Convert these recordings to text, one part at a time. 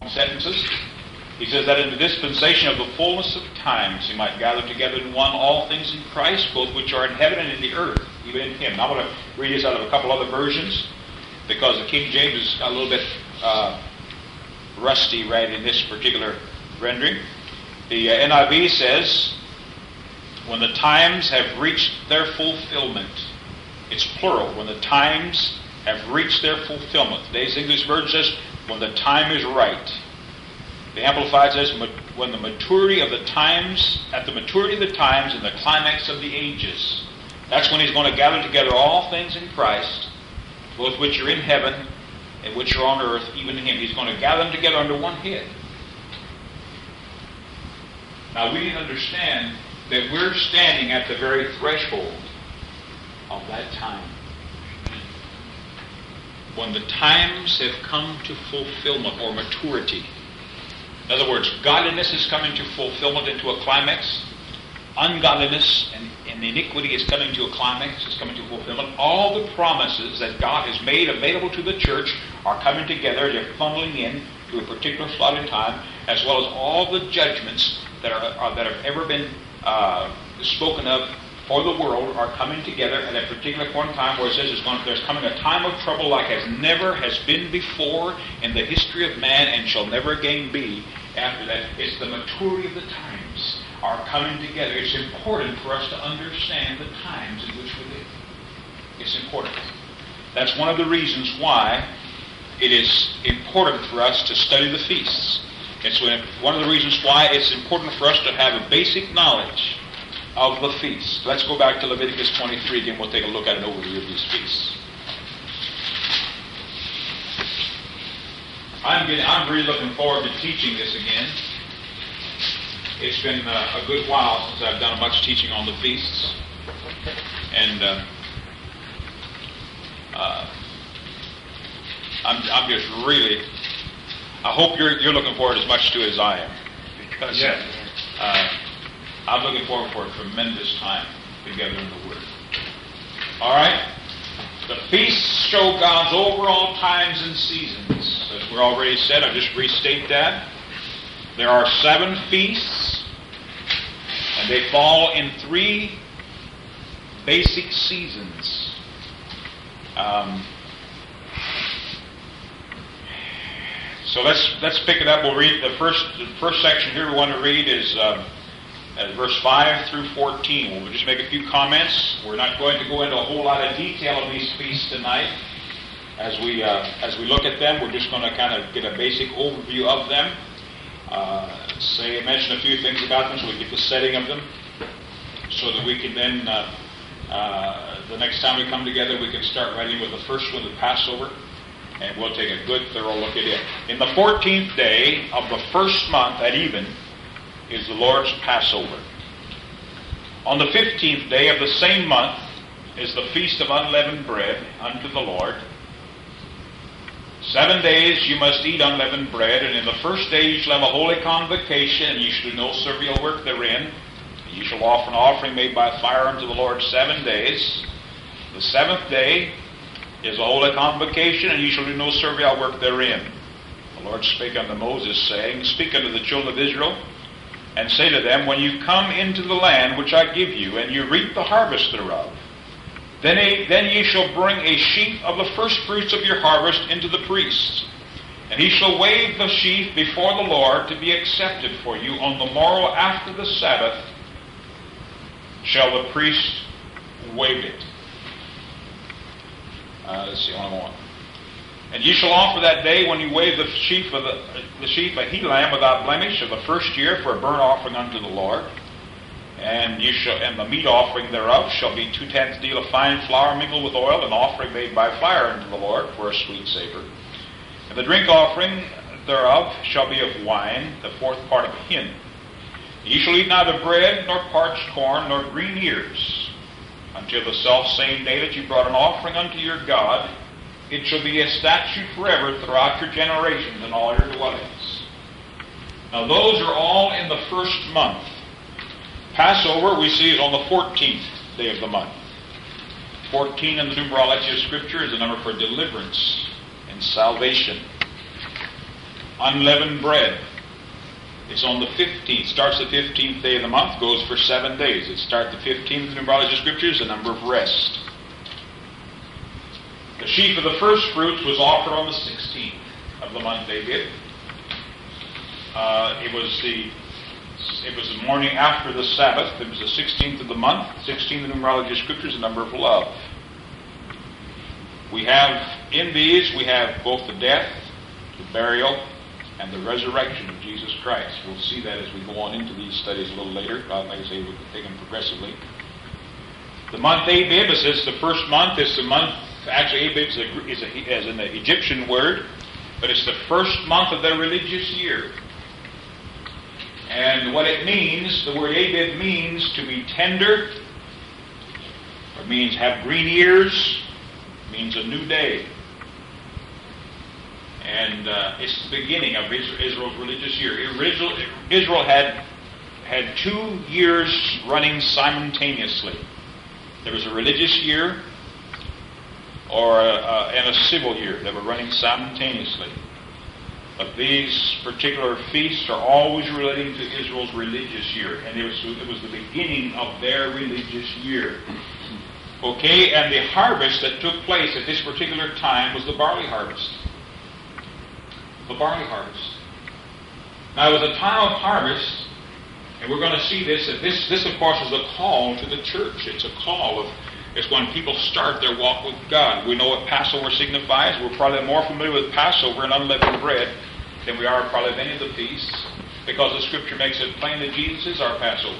sentences. He says that in the dispensation of the fullness of times he might gather together in one all things in Christ, both which are in heaven and in the earth, even in him. Now I'm going to read this out of a couple other versions, because the King James is a little bit rusty right in this particular rendering. The NIV says, when the times have reached their fulfillment. It's plural. When the times have reached their fulfillment. Today's English version says, when the time is right. The Amplified says, when the maturity of the times, at the maturity of the times and the climax of the ages. That's when he's going to gather together all things in Christ, both which are in heaven and which are on earth, even in him. He's going to gather them together under one head. Now we need to understand that we're standing at the very threshold of that time. When the times have come to fulfillment or maturity. In other words, godliness is coming to fulfillment, into a climax. Ungodliness and iniquity is coming to a climax, is coming to fulfillment. All the promises that God has made available to the church are coming together. They're funneling in to a particular slot in time, as well as all the judgments that have ever been spoken of for the world are coming together at a particular point in time, where it says there's coming a time of trouble like has been before in the history of man and shall never again be after that. It's the maturity of the times are coming together. It's important for us to understand the times in which we live. It's important. That's one of the reasons why it is important for us to study the feasts. It's one of the reasons why it's important for us to have a basic knowledge of the feasts. Let's go back to Leviticus 23 again. We'll take a look at an overview of these feasts. I'm really looking forward to teaching this again. It's been a good while since I've done much teaching on the feasts. And I'm just really, I hope you're looking forward as much to it as I am. Because I'm looking forward for a tremendous time together in the Word. All right? The feasts show God's overall times and seasons. As we already said, I'll just restate that. There are 7 feasts, and they fall in 3 basic seasons. So let's pick it up. We'll read the first section here we want to read is verse 5 through 14. We'll just make a few comments. We're not going to go into a whole lot of detail of these feasts tonight. As we look at them, we're just going to kind of get a basic overview of them. Mention a few things about them so we get the setting of them, so that we can then, the next time we come together, we can start right in with the first one, the Passover, and we'll take a good, thorough look at it. In the 14th day of the first month at even is the Lord's Passover. On the 15th day of the same month is the Feast of Unleavened Bread unto the Lord. 7 days you must eat unleavened bread, and in the first day you shall have a holy convocation, and you shall do no servile work therein. You shall offer an offering made by fire unto the Lord 7 days. The 7th day is a holy convocation, and you shall do no servile work therein. The Lord spake unto Moses, saying, Speak unto the children of Israel, and say to them, When you come into the land which I give you, and you reap the harvest thereof, then ye shall bring a sheaf of the firstfruits of your harvest into the priest. And he shall wave the sheaf before the Lord to be accepted for you. On the morrow after the Sabbath shall the priest wave it. Let's see, one more. And ye shall offer that day, when you wave the sheaf a he lamb without blemish of the first year for a burnt offering unto the Lord. And the meat offering thereof shall be 2/10 deal of fine flour mingled with oil, an offering made by fire unto the Lord for a sweet savor. And the drink offering thereof shall be of wine, the 4th part of a hin. Ye shall eat neither bread, nor parched corn, nor green ears, until the selfsame day that you brought an offering unto your God. It shall be a statute forever throughout your generations in all your dwellings. Now those are all in the first month. Passover, we see, is on the 14th day of the month. 14 in the numerology of Scripture is the number for deliverance and salvation. unleavened bread. It's on the 15th. Starts the 15th day of the month, goes for 7 days. It starts the 15th in numerology of Scriptures, the number of rest. The sheaf of the first fruits was offered on the 16th of the month they did. It was the morning after the Sabbath. It was the 16th of the month. 16th in numerology of Scriptures, the number of love. We have, in these, we have both the death, the burial, and the resurrection of Jesus Christ. We'll see that as we go on into these studies a little later. Like I say, we'll take them progressively. The month Abib, it says the first month is the month, actually Abib is an Egyptian word, but it's the first month of their religious year. And what it means, the word Abib means to be tender, or means have green ears, means a new day. And it's the beginning of Israel's religious year. Israel had 2 years running simultaneously. There was a religious year and a civil year that were running simultaneously. But these particular feasts are always relating to Israel's religious year. And it was the beginning of their religious year. Okay, and the harvest that took place at this particular time was the barley harvest. The barley harvest. Now, it was a time of harvest, and we're going to see this, that this of course is a call to the church. It's a call it's when people start their walk with God. We know what Passover signifies. We're probably more familiar with Passover and unleavened bread than we are probably of any of the feasts, because the Scripture makes it plain that Jesus is our Passover.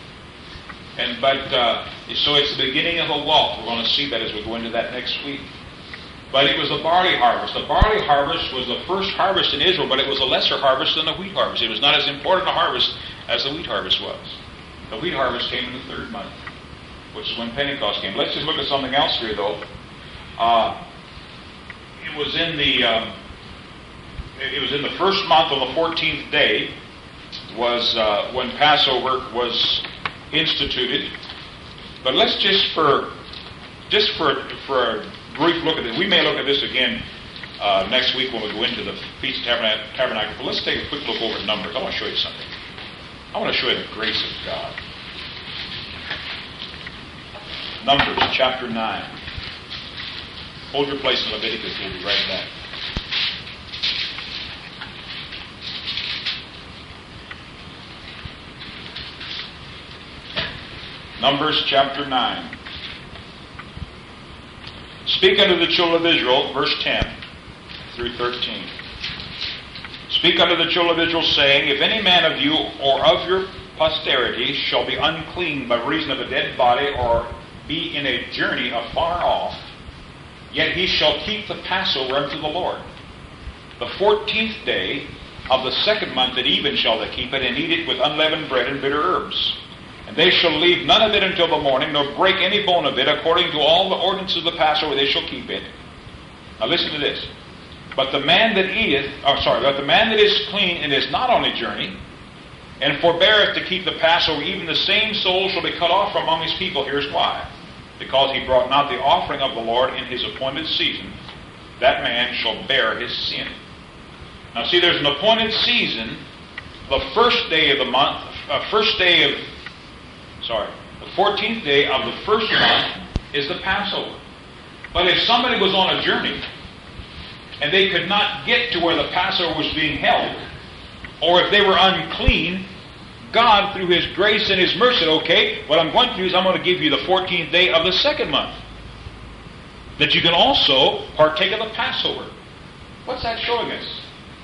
So it's the beginning of a walk. We're going to see that as we go into that next week. But it was the barley harvest. The barley harvest was the first harvest in Israel, but it was a lesser harvest than the wheat harvest. It was not as important a harvest as the wheat harvest was. The wheat harvest came in the 3rd month, which is when Pentecost came. Let's just look at something else here, though. It was in the 1st month on the 14th day was when Passover was instituted. But let's just for a brief look at it. We may look at this again next week when we go into the Feast of Tabernacle. But let's take a quick look over Numbers. I want to show you something. I want to show you the grace of God. Numbers chapter 9. Hold your place in Leviticus. We'll be right back. Numbers chapter 9. Speak unto the children of Israel, verse 10 through 13. Speak unto the children of Israel, saying, If any man of you or of your posterity shall be unclean by reason of a dead body, or be in a journey afar off, yet he shall keep the Passover unto the Lord. The 14th day of the 2nd month at even shall they keep it, and eat it with unleavened bread and bitter herbs. And they shall leave none of it until the morning, nor break any bone of it. According to all the ordinances of the Passover, they shall keep it. Now listen to this. But the man that is clean and is not on a journey, and forbeareth to keep the Passover, even the same soul shall be cut off from among his people. Here's why. Because he brought not the offering of the Lord in his appointed season, that man shall bear his sin. Now see, there's an appointed season. The 1st day of the month, the 14th day of the 1st month is the Passover. But if somebody was on a journey and they could not get to where the Passover was being held, or if they were unclean, God, through His grace and His mercy, said, okay, what I'm going to do is I'm going to give you the 14th day of the 2nd month, that you can also partake of the Passover. What's that showing us?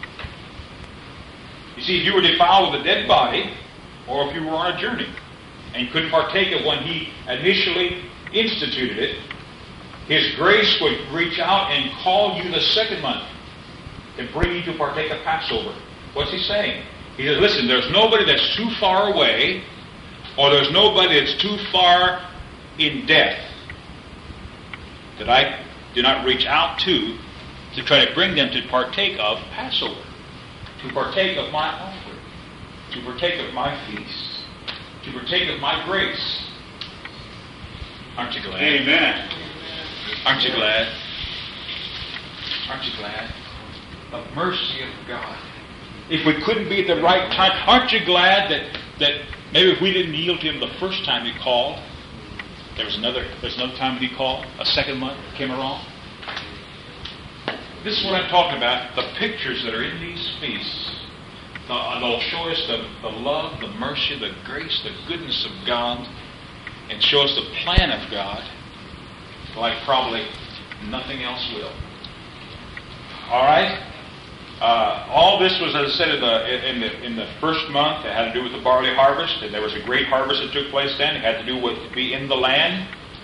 You see, if you were defiled with a dead body, or if you were on a journey, and you couldn't partake of when He initially instituted it, His grace would reach out and call you the 2nd month and bring you to partake of Passover. What's He saying? He says, listen, there's nobody that's too far away, or there's nobody that's too far in death that I do not reach out to try to bring them to partake of Passover, to partake of my offering, to partake of my feast, to partake of my grace. Aren't you glad? Amen. Aren't you glad? Aren't you glad? The mercy of God. If we couldn't be at the right time, aren't you glad that maybe if we didn't yield to Him the first time He called, there's another time that He called, a second month came along? This is what I'm talking about. The pictures that are in these feasts, they'll show us the love, the mercy, the grace, the goodness of God, and show us the plan of God like probably nothing else will. All right? All this was, as I said, in the first month. It had to do with the barley harvest, and there was a great harvest that took place then. It had to do with be in the land.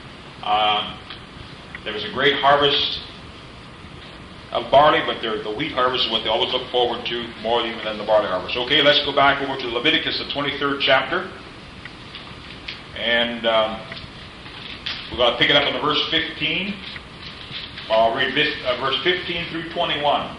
There was a great harvest of barley, but the wheat harvest is what they always look forward to more even than the barley harvest. Okay, let's go back over to Leviticus, the 23rd chapter. And we're going to pick it up in the verse 15. I'll read this, verse 15 through 21.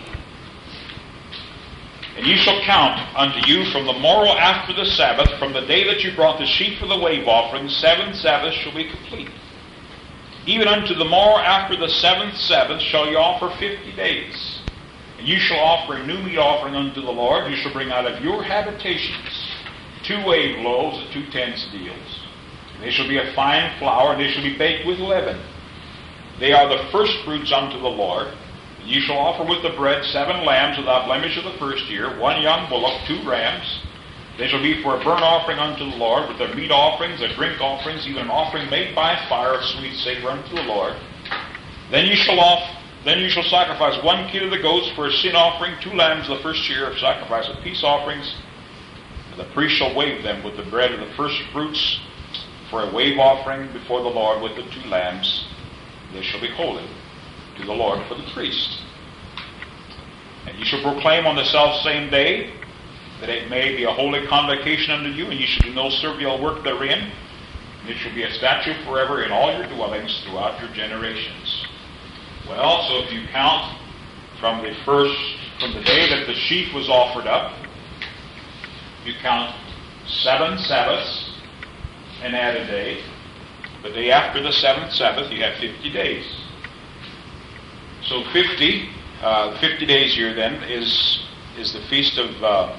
And you shall count unto you from the morrow after the Sabbath, from the day that you brought the sheep for the wave offering, 7 Sabbaths shall be complete. Even unto the morrow after the 7th Sabbath shall you offer 50 days. And you shall offer a new meat offering unto the Lord. You shall bring out of your habitations 2 wave loaves of 2 tenths deals. And they shall be of fine flour, and they shall be baked with leaven. They are the first fruits unto the Lord. And you shall offer with the bread 7 lambs without blemish of the first year, 1 young bullock, 2 rams. They shall be for a burnt offering unto the Lord, with their meat offerings, their drink offerings, even an offering made by fire of sweet savor unto the Lord. Then you shall sacrifice 1 kid of the goats for a sin offering, 2 lambs of the first year of sacrifice of peace offerings. And the priest shall wave them with the bread of the first fruits for a wave offering before the Lord with the 2 lambs. They shall be holy to the Lord for the priest. And you shall proclaim on the selfsame day that it may be a holy convocation unto you, and you shall do no servile work therein. And it shall be a statute forever in all your dwellings throughout your generations. Well, so if you count from the day that the sheaf was offered up, you count 7 Sabbaths and add a day. The day after the 7th Sabbath, you have 50 days. So 50 days here then is the feast of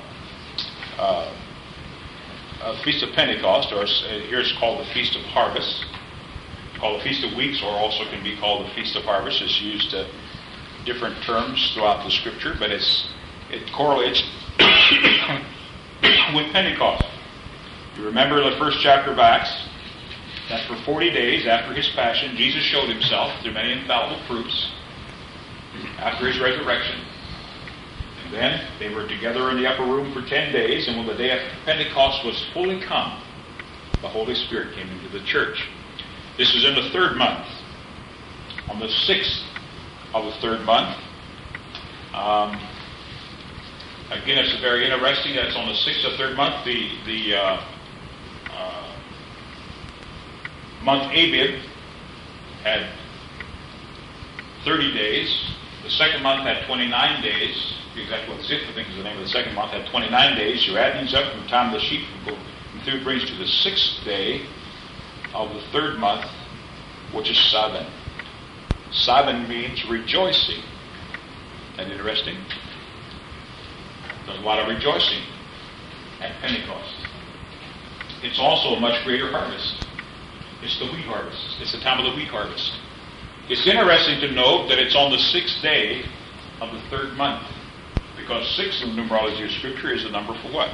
Feast of Pentecost, or here it's called the Feast of Harvest. It's called the Feast of Weeks, or also can be called the Feast of Harvest. It's used different terms throughout the Scripture, but it correlates with Pentecost. You remember the first chapter of Acts, that for 40 days after His Passion, Jesus showed Himself through many infallible proofs after His resurrection. And then they were together in the upper room for 10 days, and when the day of Pentecost was fully come, the Holy Spirit came into the church. This was in the 3rd month. On the 6th of the 3rd month, again, it's very interesting. That's on the 6th of the 3rd month. The month Abib had 30 days. The 2nd month had 29 days. Exactly what the 6th, I think, is the name of the 2nd month, had 29 days. You add these up from the time the sheep would go through, brings to the 6th day of the 3rd month, which is Saban. Saban means rejoicing. Isn't that interesting? There's a lot of rejoicing at Pentecost. It's also a much greater harvest. It's the wheat harvest. It's the time of the wheat harvest. It's interesting to note that it's on the 6th day of the 3rd month, because 6 in the numerology of Scripture is the number for what?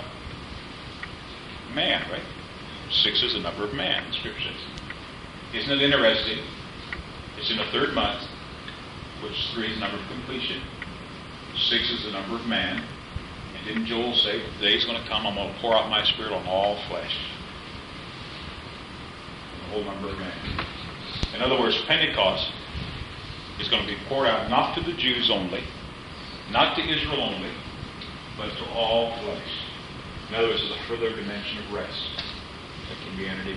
Man, right? 6 is the number of man, the Scripture says. Isn't it interesting? It's in the 3rd month, which 3 is the number of completion. 6 is the number of man. And didn't Joel say, the day is going to come, I'm going to pour out my Spirit on all flesh? The whole number of man. In other words, Pentecost is going to be poured out not to the Jews only, not to Israel only, but to all flesh. In other words, it's a further dimension of rest that can be entered in.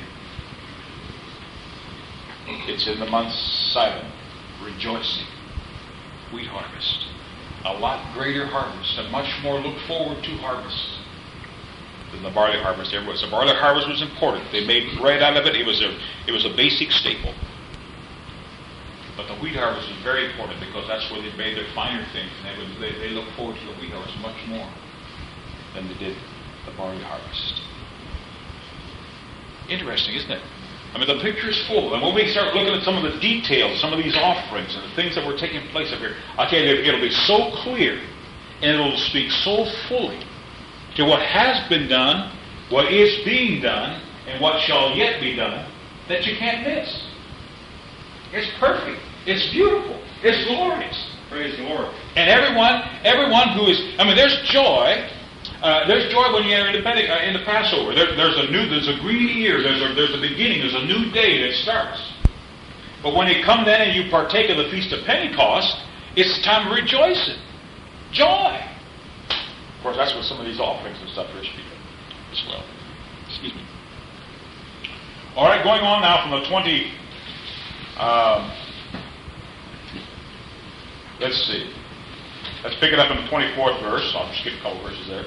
It's in the month Sivan, rejoicing, wheat harvest. A lot greater harvest, a much more look forward to harvest than the barley harvest ever was. The barley harvest was important. They made bread out of it. It was a basic staple. But the wheat harvest is very important because that's where they made their finer things. And they look forward to the wheat harvest much more than they did the barley harvest. Interesting, isn't it? I mean, the picture is full. And when we start looking at some of the details, some of these offerings and the things that were taking place up here, I'll tell you, it'll be so clear and it'll speak so fully to what has been done, what is being done, and what shall yet be done that you can't miss. It's perfect. It's beautiful. It's glorious. Praise the Lord. And everyone who is, I mean, there's joy. There's joy when you're in the Passover. There's a green ear. There's a beginning. There's a new day that starts. But when you come then and you partake of the Feast of Pentecost, it's time of rejoicing. Joy. Of course, that's what some of these offerings and stuff are speaking as well. Excuse me. All right, going on now from the 20. Let's see. Let's pick it up in the 24th verse. I'll skip a couple verses there.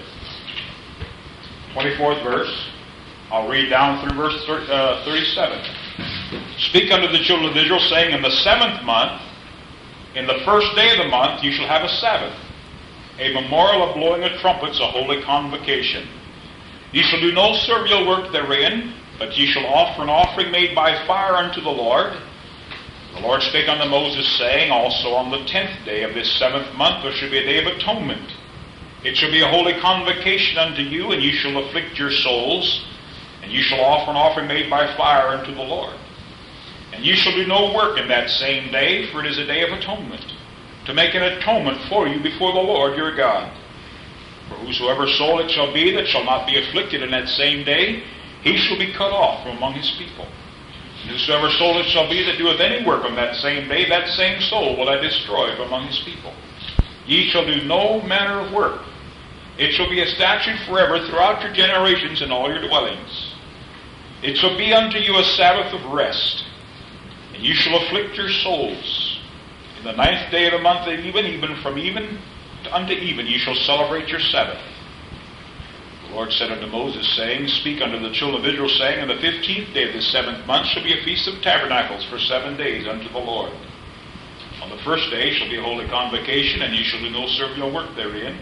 24th verse. I'll read down through verse 37. Speak unto the children of Israel, saying, in the 7th month, in the first day of the month, you shall have a Sabbath, a memorial of blowing of trumpets, a holy convocation. Ye shall do no servile work therein, but ye shall offer an offering made by fire unto the Lord. The Lord spake unto Moses, saying, also on the 10th day of this 7th month there shall be a day of atonement. It shall be a holy convocation unto you, and ye shall afflict your souls, and ye shall offer an offering made by fire unto the Lord. And ye shall do no work in that same day, for it is a day of atonement, to make an atonement for you before the Lord your God. For whosoever soul it shall be that shall not be afflicted in that same day, he shall be cut off from among his people. And whosoever soul it shall be that doeth any work on that same day, that same soul will I destroy from among his people. Ye shall do no manner of work. It shall be a statute forever throughout your generations in all your dwellings. It shall be unto you a Sabbath of rest, and you shall afflict your souls. In the 9th day of the month at even from even unto even, ye shall celebrate your Sabbath. The Lord said unto Moses, saying, speak unto the children of Israel, saying, on the 15th day of this 7th month shall be a feast of tabernacles for 7 days unto the Lord. On the first day shall be a holy convocation, and ye shall do no servile work therein.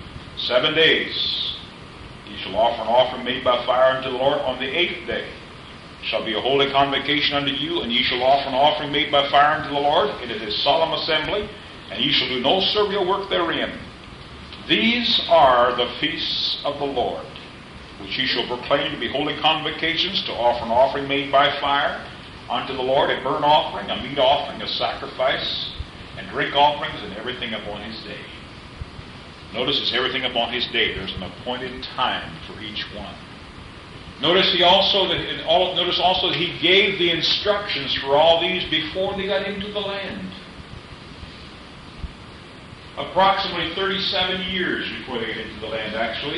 7 days ye shall offer an offering made by fire unto the Lord. On the 8th day shall be a holy convocation unto you, and ye shall offer an offering made by fire unto the Lord. It is a solemn assembly, and ye shall do no servile work therein. These are the feasts of the Lord, which ye shall proclaim to be holy convocations, to offer an offering made by fire unto the Lord, a burnt offering, a meat offering, a sacrifice, and drink offerings, and everything upon his day. Notice it's everything upon his day. There's an appointed time for each one. Notice also that he gave the instructions for all these before they got into the land. Approximately 37 years before they got into the land, actually.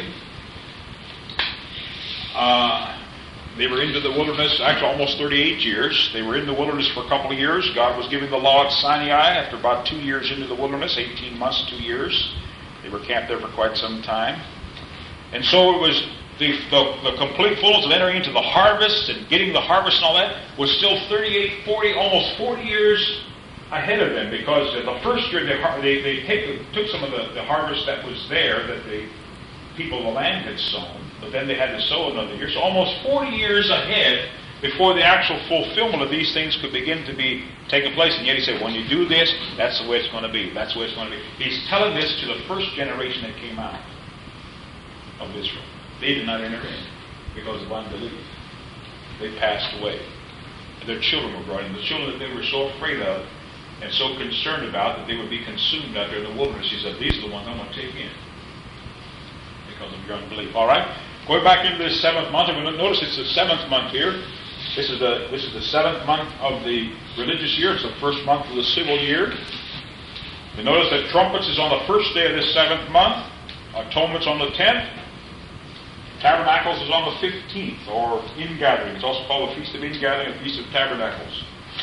They were into the wilderness, actually almost 38 years. They were in the wilderness for a couple of years. God was giving the law at Sinai after about 2 years into the wilderness, 18 months, 2 years. They were camped there for quite some time. And so it was the complete fullness of entering into the harvest and getting the harvest and all that was still 38, 40, almost 40 years ahead of them, because the first year they took some of the harvest that was there that the people of the land had sown, but then they had to sow another year. So almost 40 years ahead before the actual fulfillment of these things could begin to be taking place. And yet he said, when you do this, that's the way it's going to be. That's the way it's going to be. He's telling this to the first generation that came out of Israel. They did not enter in because of unbelief. They passed away. And their children were brought in. The children that they were so afraid of and so concerned about that they would be consumed out there in the wilderness. He said, these are the ones I'm going to take in because of your unbelief. All right? Going back into this 7th month, and notice it's the 7th month here. This is the 7th month of the religious year. It's the first month of the civil year. You notice that trumpets is on the first day of this 7th month. Atonement's on the 10th. Tabernacles is on the 15th, or Ingathering. It's also called the Feast of Ingathering and Feast of Tabernacles.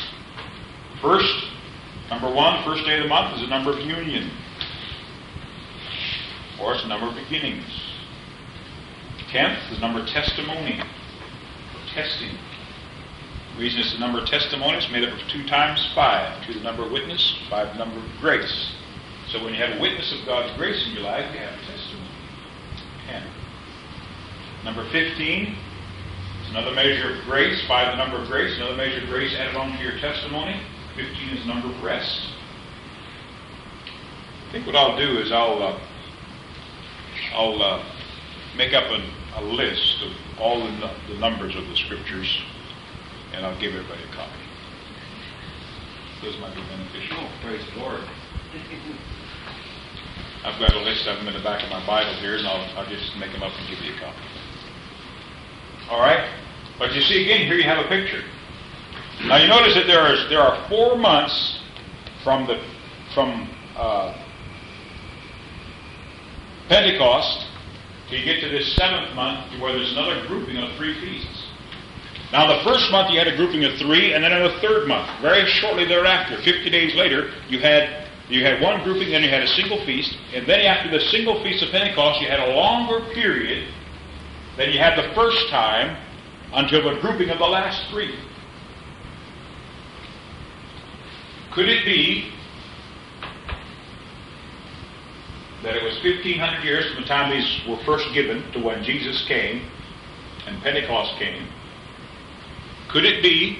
Number 1, first day of the month, is a number of union. Or it's a number of beginnings. 10th is a number of testimony, or testing. The reason it's the number of testimonies made up of 2 times 5. 2 the number of witness, 5 the number of grace. So when you have a witness of God's grace in your life, you have a testimony. 10. Number 15 is another measure of grace. 5 the number of grace. Another measure of grace added on to your testimony. 15 is the number of rest. I think what I'll do is I'll make up a list of all the numbers of the Scriptures, and I'll give everybody a copy. Those might be beneficial. Oh, praise the Lord. I've got a list of them in the back of my Bible here, and I'll just make them up and give you a copy. All right? But you see, again, here you have a picture. Now you notice that there are 4 months from Pentecost till you get to this 7th month, where there's another grouping of 3 feasts. Now the first month you had a grouping of 3, and then in the 3rd month, very shortly thereafter, 50 days later, you had one grouping, then you had a single feast, and then after the single feast of Pentecost, you had a longer period than you had the first time until the grouping of the last 3. Could it be that it was 1,500 years from the time these were first given to when Jesus came and Pentecost came? Could it be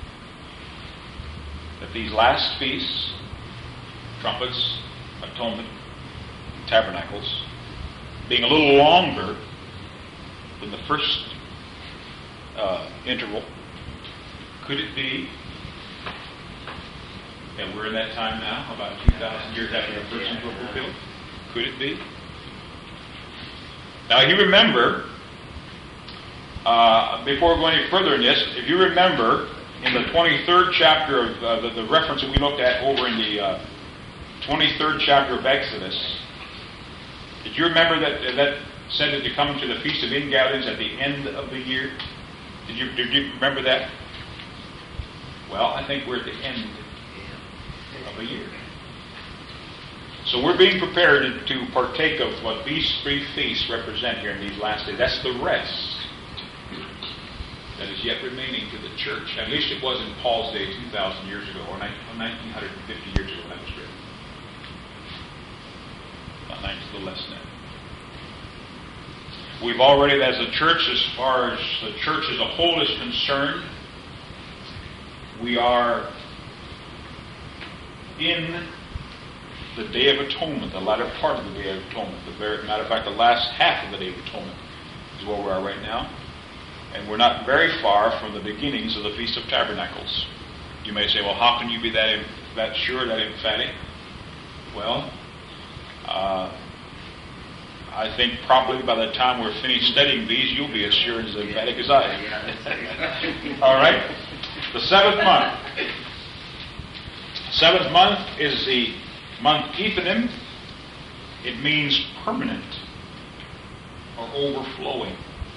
that these last feasts, trumpets, atonement, tabernacles, being a little longer than the first interval, could it be that we're in that time now, about 2,000 years after the first interval fulfilled? Could it be? Now, you remember, before we go any further in this, if you remember in the 23rd chapter of the reference that we looked at over in the 23rd chapter of Exodus, did you remember that said that you come to the Feast of Ingatherings at the end of the year? Did you remember that? Well, I think we're at the end of a year. So we're being prepared to partake of what these 3 feasts represent here in these last days. That's the rest that is yet remaining to the church. At least it was in Paul's day 2,000 years ago, or 1,950 years ago that was written. Not 90, a little less than that. We've already, as a church, as far as the church as a whole is concerned, we are in the Day of Atonement, the latter part of the Day of Atonement. Matter of fact, the last half of the Day of Atonement is where we are right now. And we're not very far from the beginnings of the Feast of Tabernacles. You may say, well, how can you be that sure, that emphatic? Well, I think probably by the time we're finished studying these, you'll be as sure and as emphatic as I am. All right? The 7th month. 7th month is the month Ethanim. It means permanent or overflowing.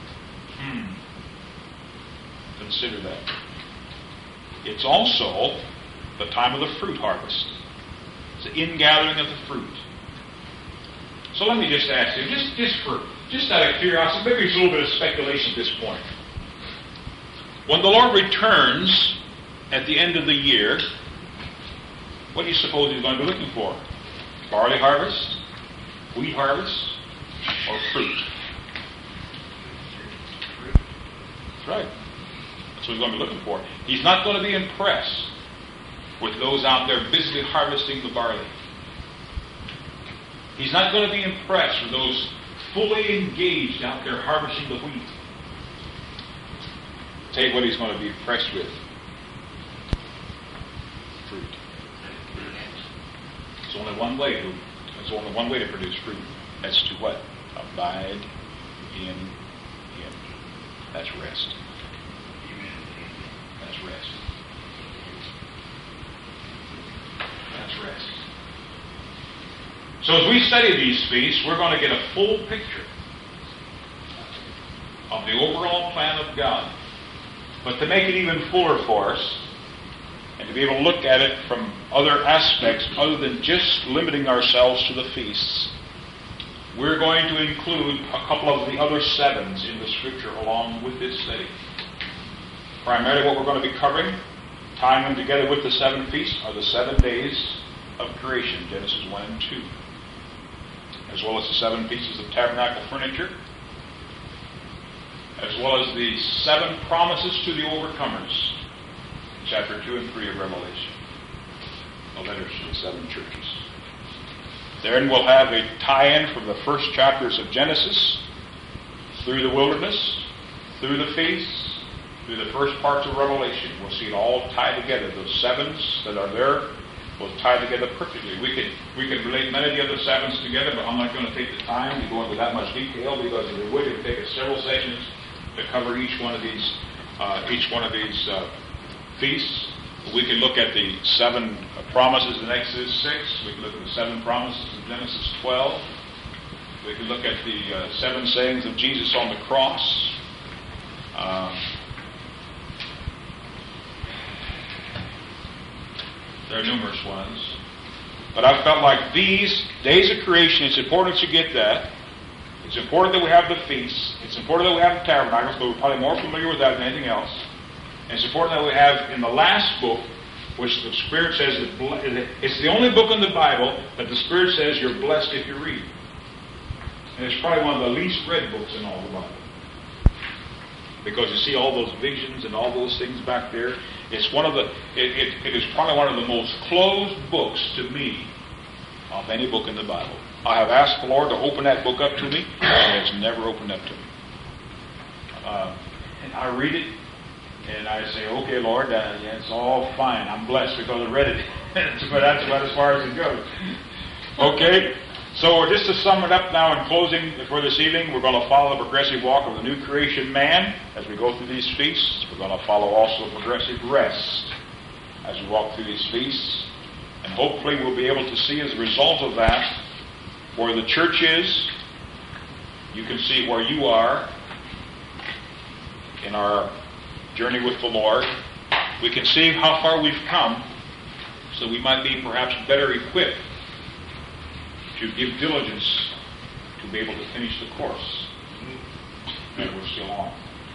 Consider that. It's also the time of the fruit harvest. It's the ingathering of the fruit. So let me just ask you, just out of curiosity, maybe it's a little bit of speculation at this point. When the Lord returns at the end of the year, what do you suppose He's going to be looking for? Barley harvest, wheat harvest, or fruit? That's right. That's what He's going to be looking for. He's not going to be impressed with those out there busily harvesting the barley. He's not going to be impressed with those fully engaged out there harvesting the wheat. I'll tell you what He's going to be impressed with. Fruit. There's only one way to produce fruit. That's to what? Abide in Him. That's rest. That's rest. That's rest. So as we study these feasts, we're going to get a full picture of the overall plan of God. But to make it even fuller for us, and to be able to look at it from other aspects other than just limiting ourselves to the feasts, we're going to include a couple of the other sevens in the Scripture along with this study. Primarily what we're going to be covering, tying them together with the 7 feasts, are the 7 days of creation, Genesis 1 and 2. As well as the 7 pieces of tabernacle furniture, as well as the 7 promises to the overcomers, chapter 2 and 3 of Revelation, the letters to the 7 churches. Therein we'll have a tie-in from the first chapters of Genesis, through the wilderness, through the feasts, through the first parts of Revelation. We'll see it all tied together. Those 7s that are there will tie together perfectly. We can relate many of the other 7s together, but I'm not going to take the time to go into that much detail, because if we would, it would take us several sessions to cover each one of these feasts. We can look at the 7 promises in Exodus 6. We can look at the 7 promises in Genesis 12. We can look at the 7 sayings of Jesus on the cross. There are numerous ones. But I felt like these days of creation, it's important that you get that. It's important that we have the feasts. It's important that we have the tabernacles, but we're probably more familiar with that than anything else. And it's important that we have in the last book, which the Spirit says, it's the only book in the Bible that the Spirit says you're blessed if you read. And it's probably one of the least read books in all the Bible. Because you see all those visions and all those things back there. It's one of the, it is probably one of the most closed books to me of any book in the Bible. I have asked the Lord to open that book up to me, and He has never opened up to me. And I read it, and I say, okay, Lord, it's all fine. I'm blessed because I read it. But that's about as far as it goes. Okay, so just to sum it up now in closing for this evening, we're going to follow the progressive walk of the new creation man as we go through these feasts. We're going to follow also progressive rest as we walk through these feasts. And hopefully we'll be able to see as a result of that where the church is. You can see where you are in our journey with the Lord. We can see how far we've come, so we might be perhaps better equipped to give diligence to be able to finish the course that we're still on.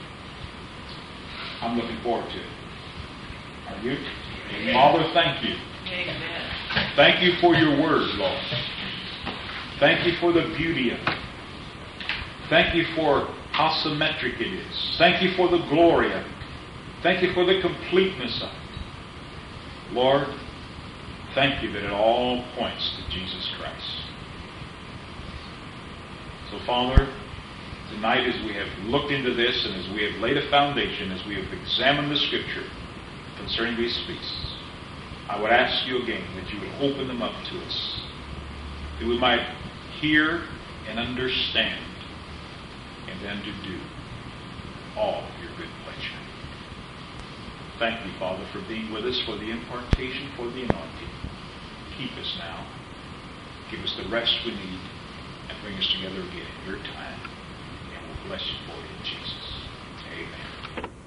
I'm looking forward to it. Are you? Amen. Father, thank you. Amen. Thank you for your word, Lord. Thank you for the beauty of it. Thank you for how symmetric it is. Thank you for the glory of it. Thank you for the completeness of it. Lord, thank you that it all points to Jesus Christ. So, Father, tonight as we have looked into this and as we have laid a foundation, as we have examined the Scripture concerning these feasts, I would ask you again that you would open them up to us, that we might hear and understand and then to do all of your good pleasure. Thank you, Father, for being with us, for the impartation, for the anointing. Keep us now. Give us the rest we need and bring us together again in your time. And we'll bless you for it in Jesus. Amen.